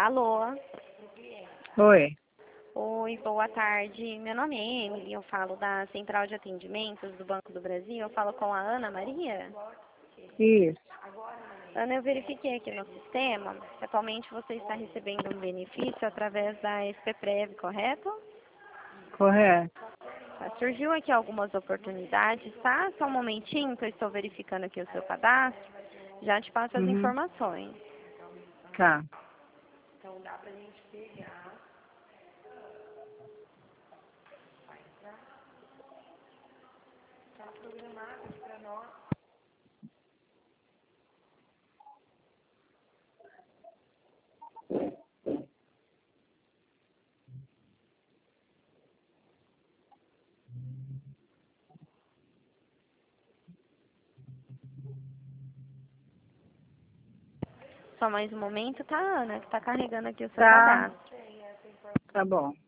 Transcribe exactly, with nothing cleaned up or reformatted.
Alô? Oi. Oi, boa tarde. Meu nome é Emily, eu falo da Central de Atendimentos do Banco do Brasil. Eu falo com a Ana Maria. Isso. Ana, eu verifiquei aqui no sistema que atualmente você está recebendo um benefício através da SPPrev, correto? Correto. Tá, surgiu aqui algumas oportunidades, tá? Só um momentinho que eu estou verificando aqui o seu cadastro. Já te passo as Uhum. informações. Tá. Então dá pra gente pegar. Tá programado para nós. Só mais um momento, tá, Ana? Que tá carregando aqui o seu Tá. cadastro. Tá bom.